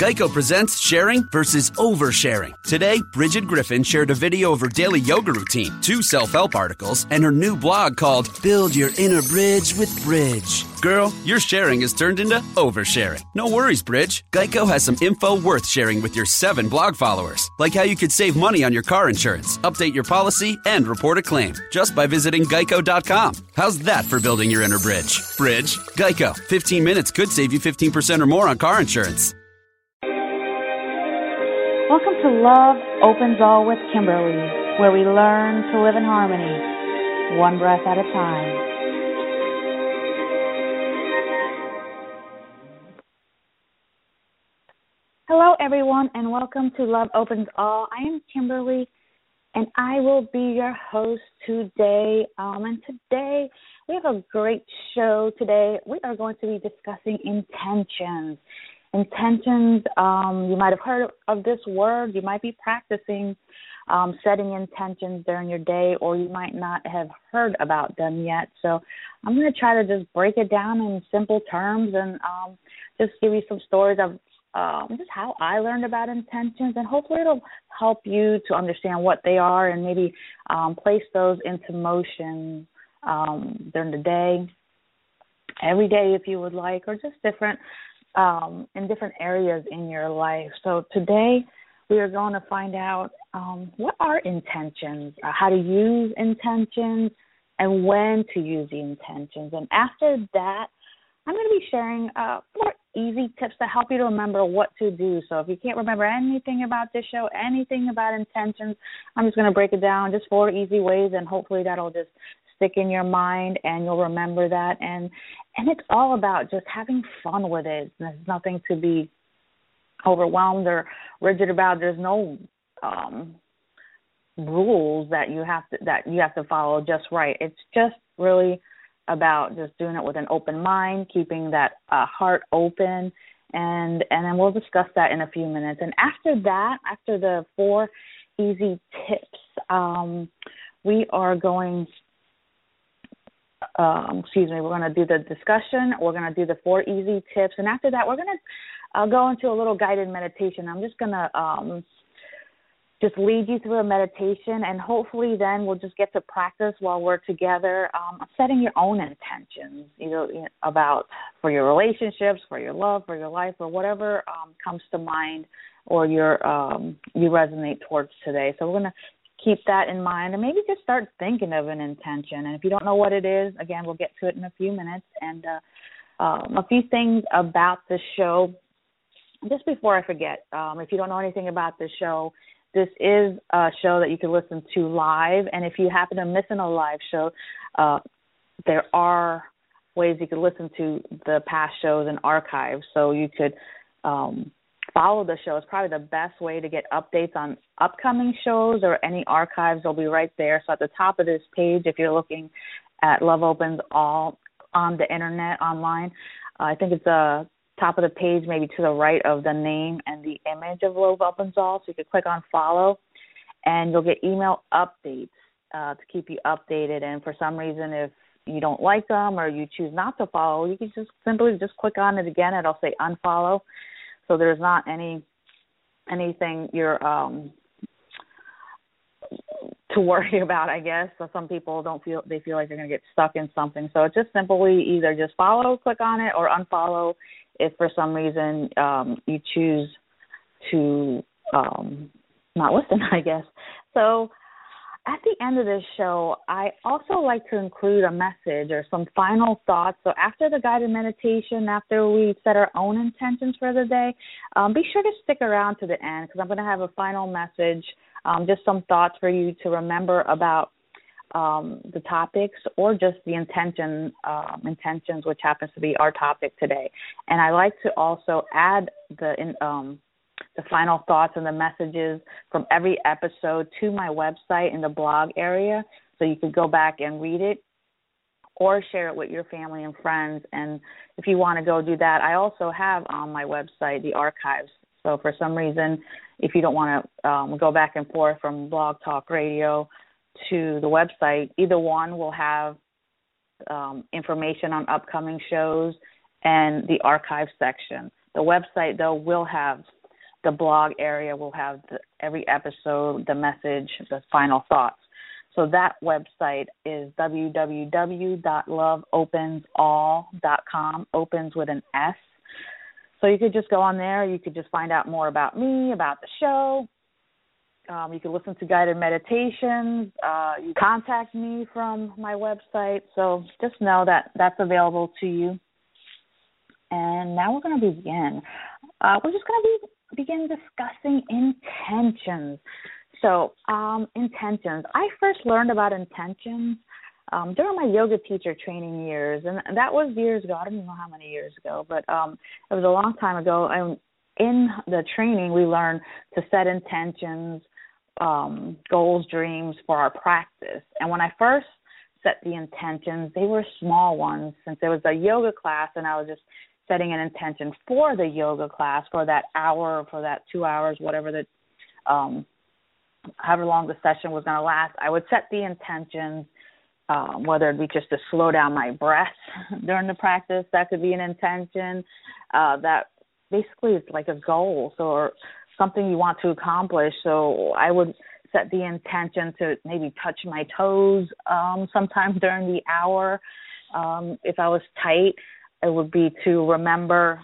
Geico presents sharing versus oversharing. Today, Bridget Griffin shared a video of her daily yoga routine, 2 self-help articles, and her new blog called Build Your Inner Bridge with Bridge. Girl, your sharing has turned into oversharing. No worries, Bridge. Geico has some info worth sharing with your 7 blog followers, like how you could save money on your car insurance, update your policy, and report a claim just by visiting geico.com. How's that for building your inner bridge? Bridge? Geico. 15 minutes could save you 15% or more on car insurance. Welcome to Love Opens All with Kimberly, where we learn to live in harmony, one breath at a time. Hello, everyone, and welcome to Love Opens All. I am Kimberly, and I will be your host today. And today, we have a great show today. We are going to be discussing intentions. Intentions, you might have heard of this word. You might be practicing setting intentions during your day, or you might not have heard about them yet. So I'm going to try to just break it down in simple terms and just give you some stories of just how I learned about intentions, and hopefully it'll help you to understand what they are and maybe place those into motion during the day, every day if you would like, or just different in different areas in your life. So today we are going to find out what are intentions, how to use intentions, and when to use the intentions. And after that, I'm going to be sharing 4 easy tips to help you to remember what to do. So if you can't remember anything about this show, anything about intentions, I'm just going to break it down, just 4 easy ways, and hopefully that'll just stick in your mind and you'll remember that. And it's all about just having fun with it. There's nothing to be overwhelmed or rigid about. There's no rules that you have to follow just right. It's just really about just doing it with an open mind, keeping that heart open, and then we'll discuss that in a few minutes. And after that, after the 4 easy tips, we are going we're going to do the discussion, we're going to do the 4 easy tips, and after that, we're going to go into a little guided meditation. I'm just going to just lead you through a meditation, and hopefully then we'll just get to practice while we're together, setting your own intentions, either about for your relationships, for your love, for your life, or whatever comes to mind or you resonate towards today. So we're going to keep that in mind and maybe just start thinking of an intention. And if you don't know what it is, again, we'll get to it in a few minutes. And a few things about the show, just before I forget, if you don't know anything about the show, this is a show that you can listen to live, and if you happen to miss a live show, there are ways you can listen to the past shows and archives. So you could follow the show. It's probably the best way to get updates on upcoming shows or any archives. They'll be right there. So at the top of this page, if you're looking at Love Opens All on the internet, online, I think it's top of the page, maybe to the right of the name and the image of Love Opens All. So you can click on follow, and you'll get email updates to keep you updated. And for some reason, if you don't like them or you choose not to follow, you can just simply click on it again. It'll say unfollow. So there's not anything you're to worry about, I guess. So some people feel like they're going to get stuck in something. So it's just simply either just follow, click on it, or unfollow if for some reason you choose to not listen, I guess. So at the end of this show, I also like to include a message or some final thoughts. So after the guided meditation, after we set our own intentions for the day, be sure to stick around to the end, because I'm going to have a final message, just some thoughts for you to remember about the topics or just the intentions, which happens to be our topic today. And I like to also add the final thoughts and the messages from every episode to my website in the blog area, so you could go back and read it or share it with your family and friends. And if you want to go do that, I also have on my website the archives. So for some reason, if you don't want to go back and forth from Blog Talk Radio to the website, either one will have information on upcoming shows and the archive section. The website, though, will have the blog area, will have every episode, the message, the final thoughts. So that website is www.loveopensall.com, opens with an S. So you could just go on there. You could just find out more about me, about the show. You can listen to guided meditations. You contact me from my website. So just know that that's available to you. And now we're going to begin. We're just going to begin discussing intentions. So intentions. I first learned about intentions during my yoga teacher training years. And that was years ago. I don't even know how many years ago, but it was a long time ago. And in the training, we learned to set intentions, goals, dreams for our practice. And when I first set the intentions, they were small ones, since there was a yoga class and I was just setting an intention for the yoga class for that hour, for that 2 hours, whatever the, however long the session was going to last. I would set the intentions, whether it be just to slow down my breath during the practice. That could be an intention. That basically is like a goal, so, or something you want to accomplish. So I would set the intention to maybe touch my toes sometime during the hour. If I was tight, it would be to remember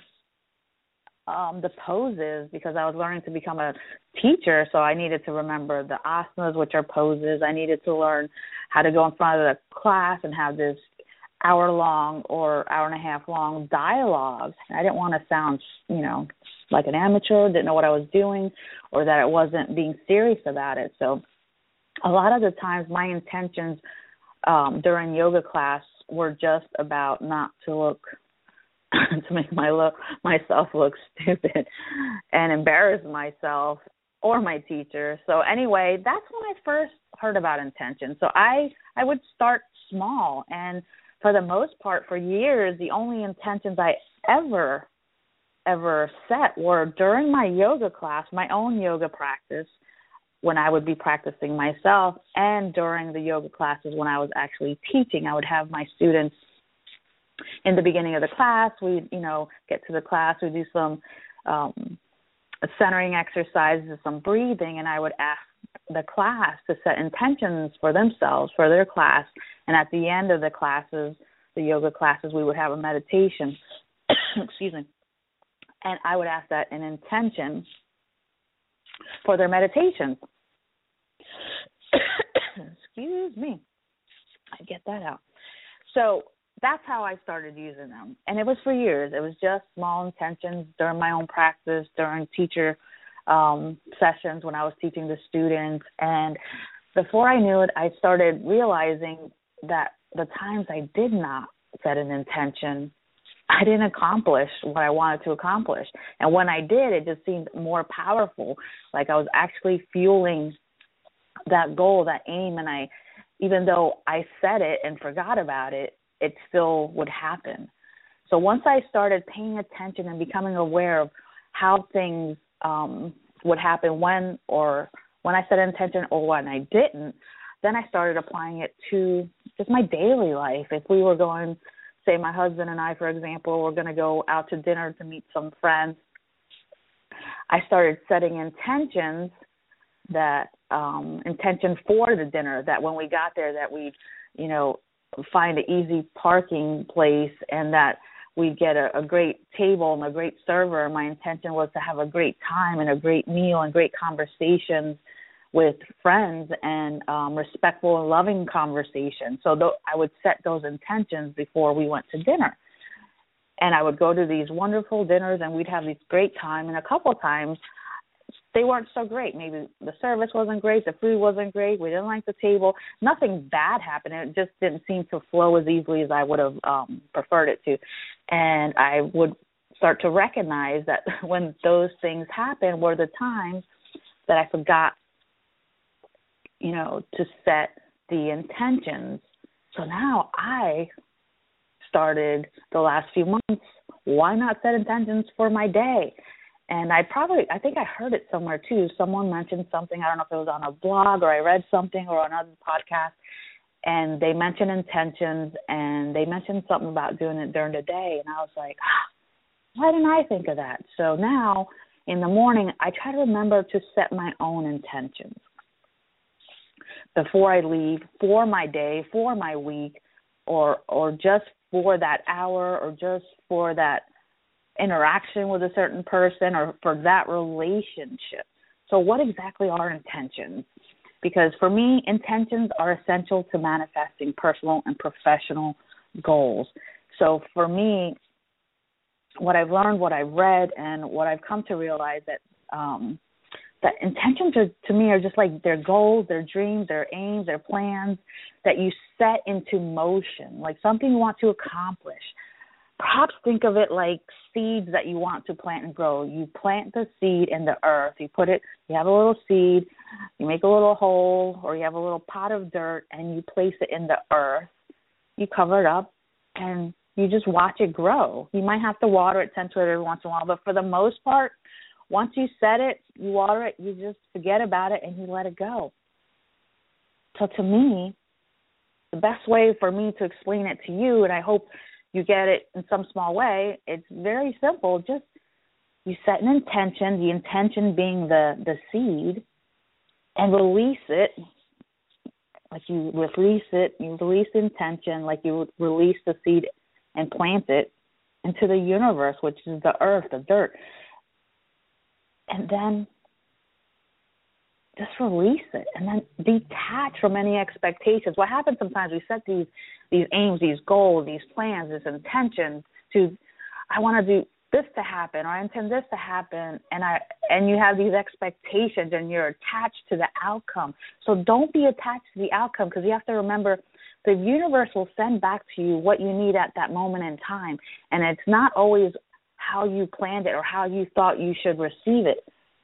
the poses, because I was learning to become a teacher, so I needed to remember the asanas, which are poses. I needed to learn how to go in front of the class and have this hour-long or hour-and-a-half-long dialogue. I didn't want to sound, like an amateur, didn't know what I was doing, or that I wasn't being serious about it. So a lot of the times my intentions during yoga class were just about not to look, to make myself look stupid and embarrass myself or my teacher. So anyway, that's when I first heard about intention. So I would start small, and for the most part, for years, the only intentions I ever set were during my yoga class, my own yoga practice, when I would be practicing myself, and during the yoga classes when I was actually teaching. I would have my students in the beginning of the class. We'd, get to the class, we'd do some centering exercises, some breathing, and I would ask the class to set intentions for themselves, for their class. And at the end of the classes, the yoga classes, we would have a meditation. Excuse me. And I would ask that an intention for their meditation. Excuse me. I get that out. So that's how I started using them. And it was for years. It was just small intentions during my own practice, during teacher sessions when I was teaching the students. And before I knew it, I started realizing that the times I did not set an intention, I didn't accomplish what I wanted to accomplish. And when I did, it just seemed more powerful, like I was actually fueling that goal, that aim, and even though I said it and forgot about it, it still would happen. So once I started paying attention and becoming aware of how things would happen when I set an intention or when I didn't, then I started applying it to just my daily life. If we were going, say my husband and I, for example, we're going to go out to dinner to meet some friends, I started setting intentions intention for the dinner, that when we got there that we'd, find an easy parking place and that we'd get a great table and a great server. My intention was to have a great time and a great meal and great conversations with friends and respectful and loving conversations. So I would set those intentions before we went to dinner. And I would go to these wonderful dinners and we'd have these great time. And a couple of times they weren't so great. Maybe the service wasn't great, the food wasn't great, we didn't like the table. Nothing bad happened. It just didn't seem to flow as easily as I would have preferred it to. And I would start to recognize that when those things happen were the times that I forgot, to set the intentions. So now I started the last few months, why not set intentions for my day? And I think I heard it somewhere too. Someone mentioned something, I don't know if it was on a blog or I read something or on another podcast, and they mentioned intentions and they mentioned something about doing it during the day. And I was like, Why didn't I think of that? So now in the morning, I try to remember to set my own intentions before I leave, for my day, for my week, or just for that hour, or just for that interaction with a certain person, or for that relationship. So what exactly are intentions? Because for me, intentions are essential to manifesting personal and professional goals. So for me, what I've learned, what I've read, and what I've come to realize that intentions to me are just like their goals, their dreams, their aims, their plans that you set into motion, like something you want to accomplish. Perhaps think of it like seeds that you want to plant and grow. You plant the seed in the earth. You have a little seed, you make a little hole, or you have a little pot of dirt, and you place it in the earth. You cover it up, and you just watch it grow. You might have to water it, tend to it every once in a while, but for the most part, once you set it, you water it, you just forget about it, and you let it go. So to me, the best way for me to explain it to you, and I hope you get it in some small way, it's very simple. Just you set an intention, the intention being the seed, and release it. Like you release the intention like you would release the seed and plant it into the universe, which is the earth, the dirt. And then just release it, and then detach from any expectations. What happens sometimes, we set these aims, these goals, these plans, these intentions to, I want to do this to happen, or I intend this to happen, and you have these expectations, and you're attached to the outcome. So don't be attached to the outcome, because you have to remember the universe will send back to you what you need at that moment in time, and it's not always how you planned it or how you thought you should receive it.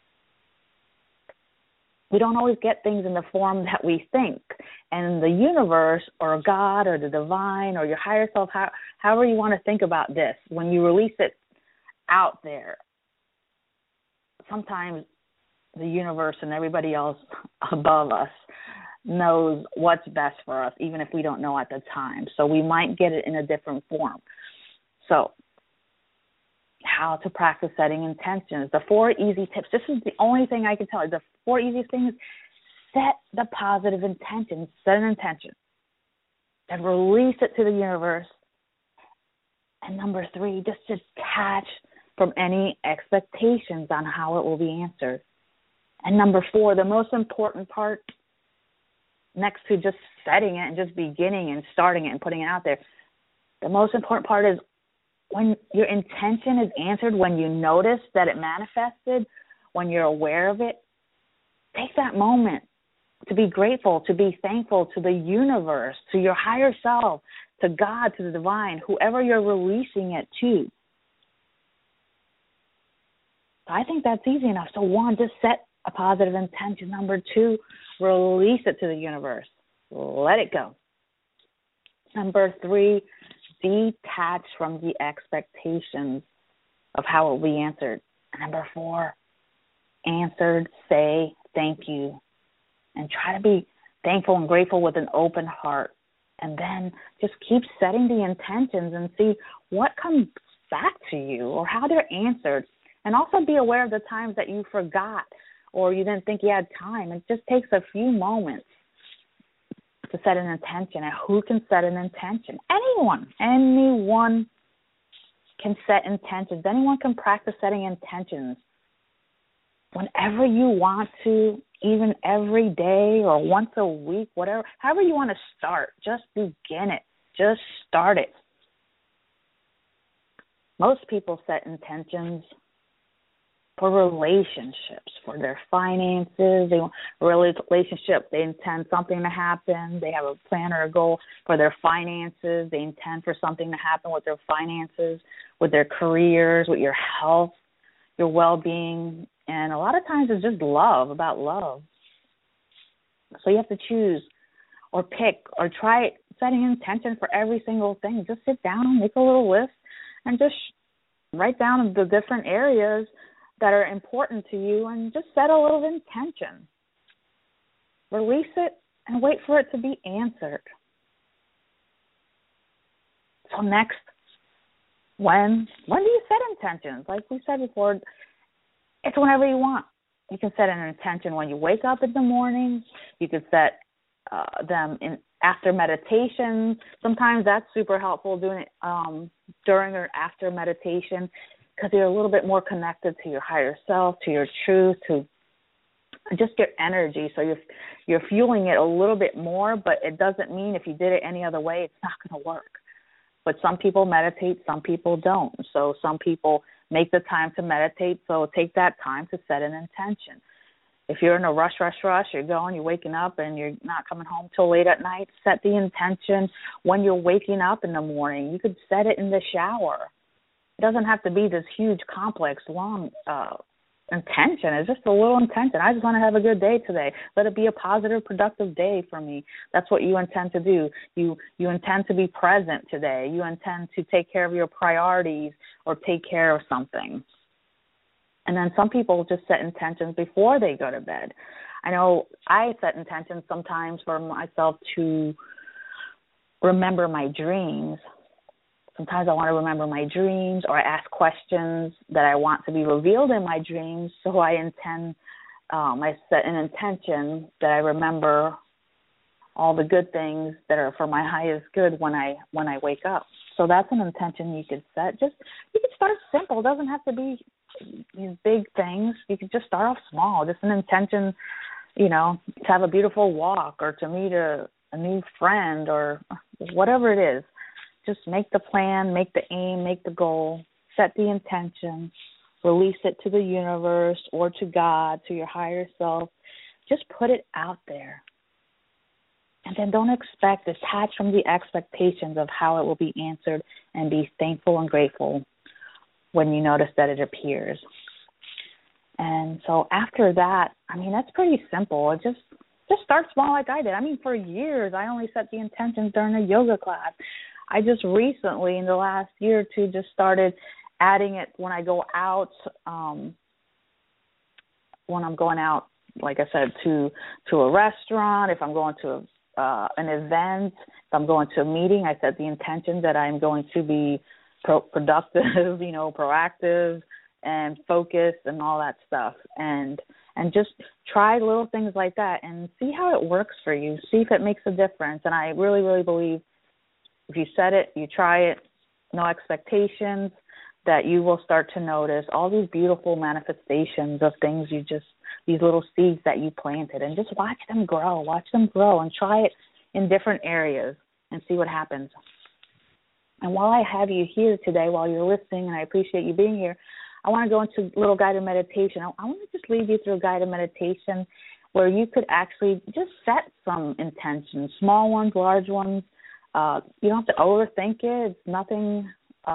We don't always get things in the form that we think. And the universe or God or the divine or your higher self, however you want to think about this, when you release it out there, sometimes the universe and everybody else above us knows what's best for us, even if we don't know at the time. So we might get it in a different form. So how to practice setting intentions. The 4 easy tips. This is the only thing I can tell you. The 4 easiest things: set the positive intention. Set an intention. Then release it to the universe. And number 3, just detach from any expectations on how it will be answered. And number 4, the most important part, next to just setting it and just beginning and starting it and putting it out there, the most important part is when your intention is answered, when you notice that it manifested, when you're aware of it, take that moment to be grateful, to be thankful to the universe, to your higher self, to God, to the divine, whoever you're releasing it to. I think that's easy enough. So 1, just set a positive intention. Number 2, release it to the universe. Let it go. Number 3, detach from the expectations of how it will be answered. And number 4, answered, say thank you. And try to be thankful and grateful with an open heart. And then just keep setting the intentions and see what comes back to you or how they're answered. And also be aware of the times that you forgot or you didn't think you had time. It just takes a few moments to set an intention. And who can set an intention? Anyone can set intentions. Anyone can practice setting intentions whenever you want to, even every day or once a week, whatever, however you want to start. Just begin it. Just start it. Most people set intentions for relationships, for their finances. They want a relationship. They intend something to happen. They have a plan or a goal for their finances. They intend for something to happen with their finances, with their careers, with your health, your well-being. And a lot of times it's just about love. So you have to choose or pick or try setting an intention for every single thing. Just sit down, make a little list, and just write down the different areas that are important to you and just set a little intention. Release it and wait for it to be answered. So next, When do you set intentions? Like we said before, it's whenever you want. You can set an intention when you wake up in the morning. You can set them in after meditation. Sometimes that's super helpful, doing it during or after meditation, because you're a little bit more connected to your higher self, to your truth, to just your energy. So you're fueling it a little bit more, but it doesn't mean if you did it any other way, it's not going to work. But some people meditate, some people don't. So some people make the time to meditate, so take that time to set an intention. If you're in a rush, you're waking up and you're not coming home till late at night, set the intention when you're waking up in the morning. You could set it in the shower. It doesn't have to be this huge, complex, long intention. It's just a little intention. I just want to have a good day today. Let it be a positive, productive day for me. That's what you intend to do. You intend to be present today. You intend to take care of your priorities or take care of something. And then some people just set intentions before they go to bed. I know I set intentions sometimes for myself to remember my dreams. Sometimes I want to remember my dreams, or I ask questions that I want to be revealed in my dreams. So I set an intention that I remember all the good things that are for my highest good when I wake up. So that's an intention you could set. You could start simple. It doesn't have to be these big things. You could just start off small. Just an intention, to have a beautiful walk, or to meet a new friend, or whatever it is. Just make the plan, make the aim, make the goal, set the intention, release it to the universe or to God, to your higher self. Just put it out there. And then don't detach from the expectations of how it will be answered, and be thankful and grateful when you notice that it appears. And so after that, that's pretty simple. Just start small like I did. For years, I only set the intentions during a yoga class. I just recently, in the last year or two, just started adding it when I go out, when I'm going out, like I said, to a restaurant, if I'm going to an event, if I'm going to a meeting, I set the intention that I'm going to be productive, proactive and focused and all that stuff. And just try little things like that and see how it works for you. See if it makes a difference. And I really, really believe if you set it, you try it, no expectations, that you will start to notice all these beautiful manifestations of things these little seeds that you planted, and just watch them grow and try it in different areas and see what happens. And while I have you here today, while you're listening, and I appreciate you being here, I want to go into a little guided meditation. I want to just lead you through a guided meditation where you could actually just set some intentions, small ones, large ones. You don't have to overthink it. It's nothing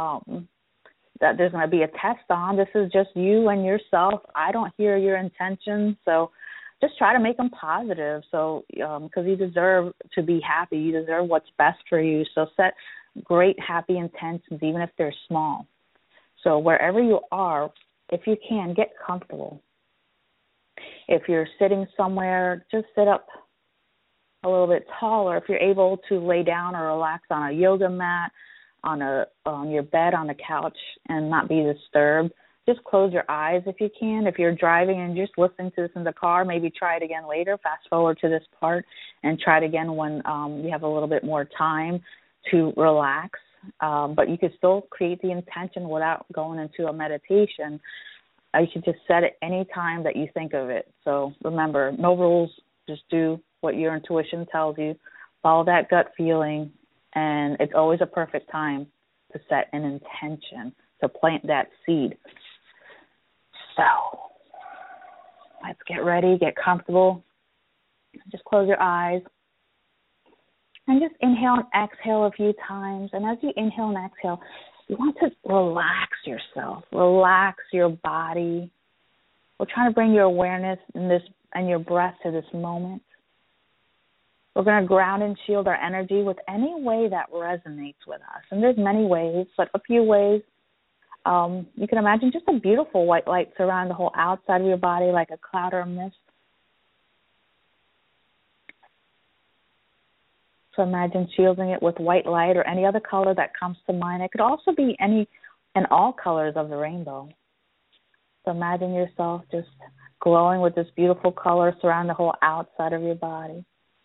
that there's going to be a test on. This is just you and yourself. I don't hear your intentions, so just try to make them positive. So, because you deserve to be happy, you deserve what's best for you. So set great, happy intentions, even if they're small. So wherever you are, if you can, get comfortable. If you're sitting somewhere, just sit up a little bit taller. If you're able to lay down or relax on a yoga mat, on your bed, on the couch, and not be disturbed, just close your eyes if you can. If you're driving and just listening to this in the car, maybe try it again later. Fast forward to this part and try it again when you have a little bit more time to relax. But you could still create the intention without going into a meditation. You should just set it any time that you think of it. So remember, no rules. Just do what your intuition tells you. Follow that gut feeling. And it's always a perfect time to set an intention, to plant that seed. So let's get ready, get comfortable. Just close your eyes. And just inhale and exhale a few times. And as you inhale and exhale, you want to relax yourself, relax your body. We're trying to bring your awareness and your breath to this moment. We're going to ground and shield our energy with any way that resonates with us. And there's many ways, but a few ways. You can imagine just a beautiful white light surround the whole outside of your body like a cloud or a mist. So imagine shielding it with white light or any other color that comes to mind. It could also be any and all colors of the rainbow. So imagine yourself just glowing with this beautiful color surrounding the whole outside of your body.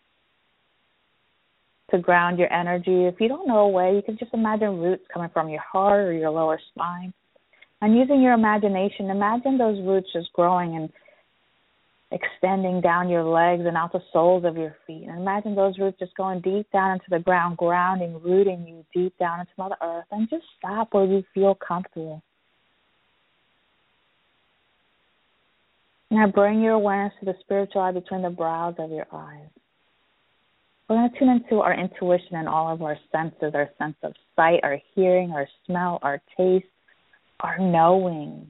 To ground your energy, if you don't know a way, you can just imagine roots coming from your heart or your lower spine. And using your imagination, imagine those roots just growing and extending down your legs and out the soles of your feet. And imagine those roots just going deep down into the ground, grounding, rooting you deep down into Mother Earth. And just stop where you feel comfortable. Now bring your awareness to the spiritual eye between the brows of your eyes. We're going to tune into our intuition and all of our senses, our sense of sight, our hearing, our smell, our taste, our knowing.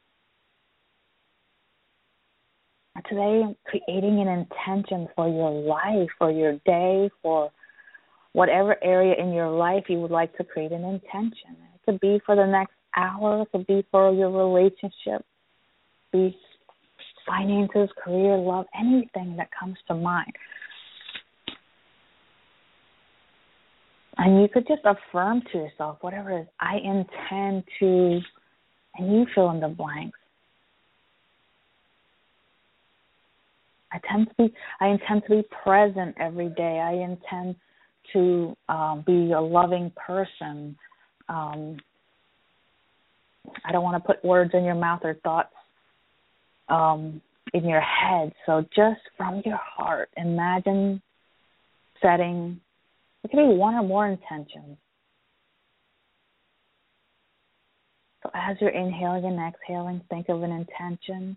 And today, creating an intention for your life, for your day, for whatever area in your life you would like to create an intention. It could be for the next hour. It could be for your relationship, be finances, career, love, anything that comes to mind. And you could just affirm to yourself, whatever it is, I intend to, and you fill in the blanks. I intend to be present every day. I intend to be a loving person. I don't want to put words in your mouth or thoughts in your head. So just from your heart, imagine setting. It could be one or more intentions. So as you're inhaling and exhaling, think of an intention.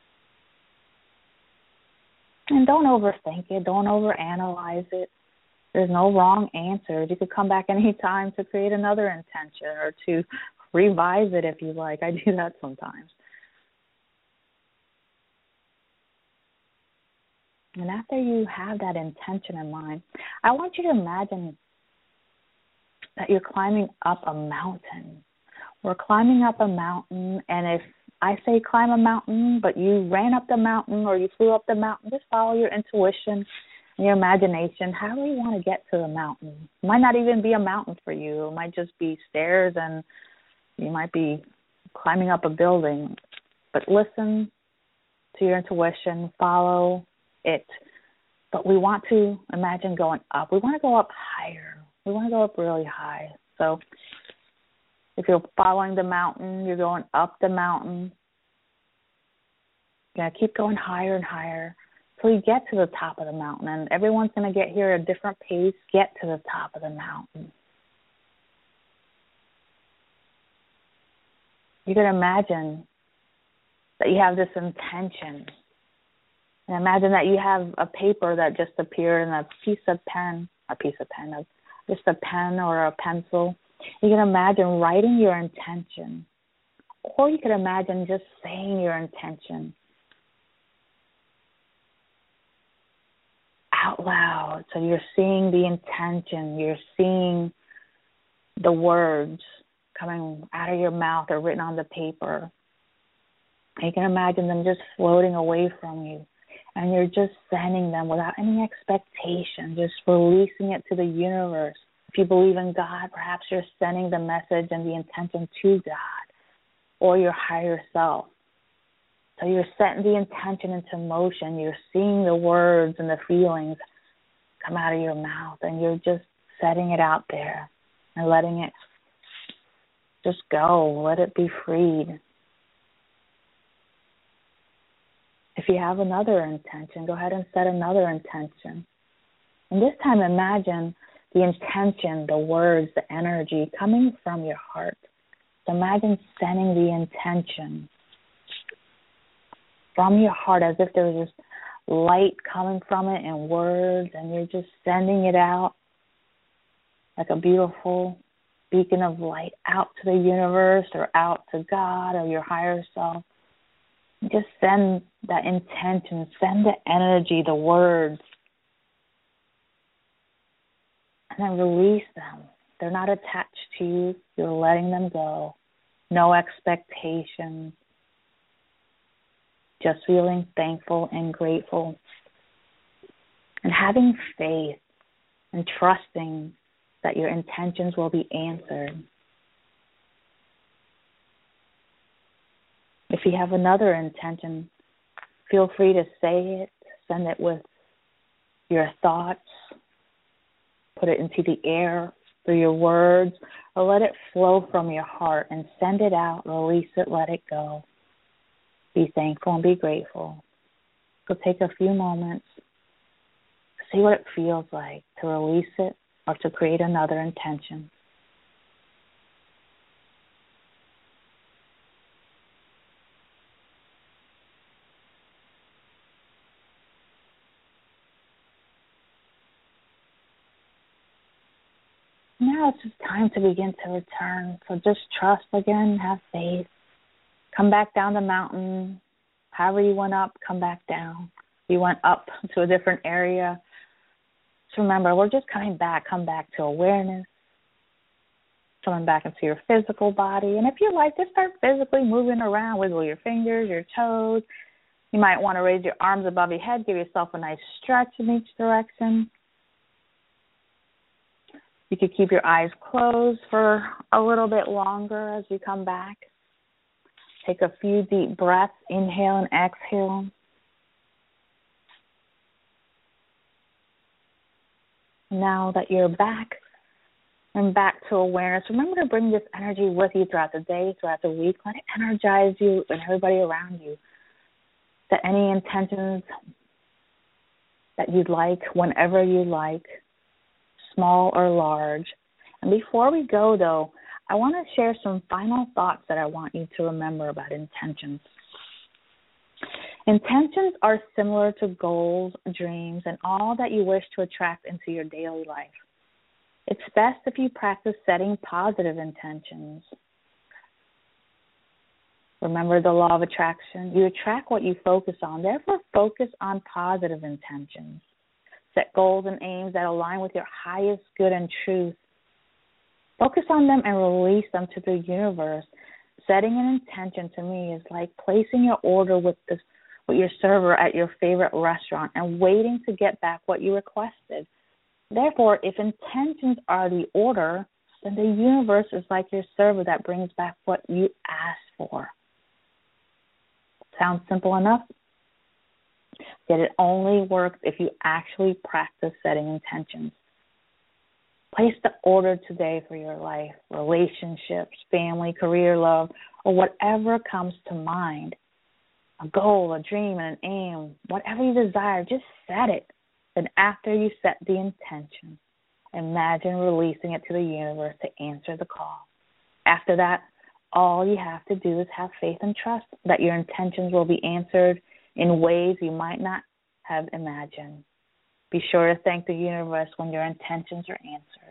And don't overthink it. Don't overanalyze it. There's no wrong answers. You could come back any time to create another intention or to revise it if you like. I do that sometimes. And after you have that intention in mind, I want you to imagine that you're climbing up a mountain. We're climbing up a mountain, and if I say climb a mountain, but you ran up the mountain or you flew up the mountain, just follow your intuition and your imagination. How do you want to get to the mountain? It might not even be a mountain for you. It might just be stairs, and you might be climbing up a building. But listen to your intuition, follow it. But we want to imagine going up. We want to go up higher. We want to go up really high. So if you're following the mountain, you're going up the mountain. You're going to keep going higher and higher till you get to the top of the mountain. And everyone's going to get here at a different pace. Get to the top of the mountain. You can imagine that you have this intention. And imagine that you have a paper that just appeared and just a pen or a pencil. You can imagine writing your intention. Or you could imagine just saying your intention out loud. So you're seeing the intention. You're seeing the words coming out of your mouth or written on the paper. And you can imagine them just floating away from you. And you're just sending them without any expectation, just releasing it to the universe. If you believe in God, perhaps you're sending the message and the intention to God or your higher self. So you're setting the intention into motion. You're seeing the words and the feelings come out of your mouth, and you're just setting it out there and letting it just go. Let it be freed. If you have another intention, go ahead and set another intention. And this time imagine the intention, the words, the energy coming from your heart. So imagine sending the intention from your heart as if there's this light coming from it in words, and you're just sending it out like a beautiful beacon of light out to the universe or out to God or your higher self. Just send that intention, send the energy, the words, and then release them. They're not attached to you. You're letting them go. No expectations. Just feeling thankful and grateful. And having faith and trusting that your intentions will be answered. If you have another intention, feel free to say it, send it with your thoughts, put it into the air through your words, or let it flow from your heart and send it out, release it, let it go. Be thankful and be grateful. So take a few moments, see what it feels like to release it or to create another intention. Now it's just time to begin to return. So just trust again, have faith. Come back down the mountain. However you went up, come back down. You went up to a different area. Just remember, we're just coming back. Come back to awareness. Coming back into your physical body. And if you like, just start physically moving around. Wiggle your fingers, your toes. You might want to raise your arms above your head. Give yourself a nice stretch in each direction. You could keep your eyes closed for a little bit longer as you come back. Take a few deep breaths, inhale and exhale. Now that you're back and back to awareness, remember to bring this energy with you throughout the day, throughout the week. Let it energize you and everybody around you. Set any intentions that you'd like, whenever you like, small or large. And before we go, though, I want to share some final thoughts that I want you to remember about intentions. Intentions are similar to goals, dreams, and all that you wish to attract into your daily life. It's best if you practice setting positive intentions. Remember the law of attraction? You attract what you focus on. Therefore, focus on positive intentions. Set goals and aims that align with your highest good and truth. Focus on them and release them to the universe. Setting an intention to me is like placing your order with your server at your favorite restaurant and waiting to get back what you requested. Therefore, if intentions are the order, then the universe is like your server that brings back what you asked for. Sounds simple enough? Yet it only works if you actually practice setting intentions. Place the order today for your life, relationships, family, career, love, or whatever comes to mind. A goal, a dream, and an aim, whatever you desire, just set it. Then after you set the intention, imagine releasing it to the universe to answer the call. After that, all you have to do is have faith and trust that your intentions will be answered in ways you might not have imagined. Be sure to thank the universe when your intentions are answered.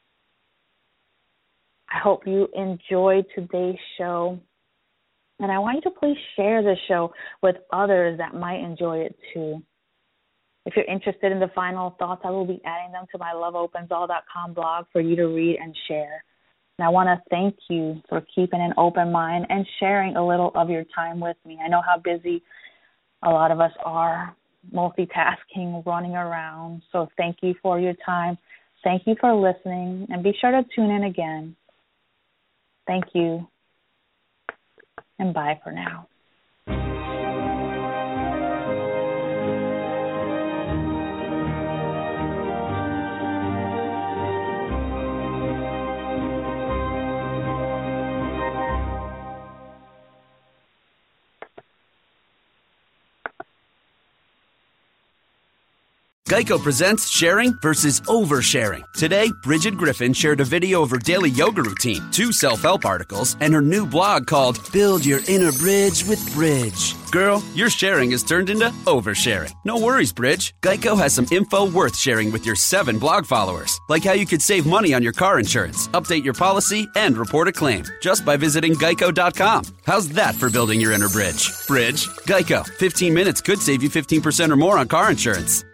I hope you enjoyed today's show, and I want you to please share this show with others that might enjoy it too. If you're interested in the final thoughts, I will be adding them to my loveopensall.com blog for you to read and share. And I want to thank you for keeping an open mind and sharing a little of your time with me. I know how busy a lot of us are, multitasking, running around. So thank you for your time. Thank you for listening. And be sure to tune in again. Thank you. And bye for now. Geico presents sharing versus oversharing. Today, Bridget Griffin shared a video of her daily yoga routine, 2 self-help articles, and her new blog called Build Your Inner Bridge with Bridge. Girl, your sharing has turned into oversharing. No worries, Bridge. Geico has some info worth sharing with your 7 blog followers, like how you could save money on your car insurance, update your policy, and report a claim just by visiting geico.com. How's that for building your inner bridge? Bridge? Geico. 15 minutes could save you 15% or more on car insurance.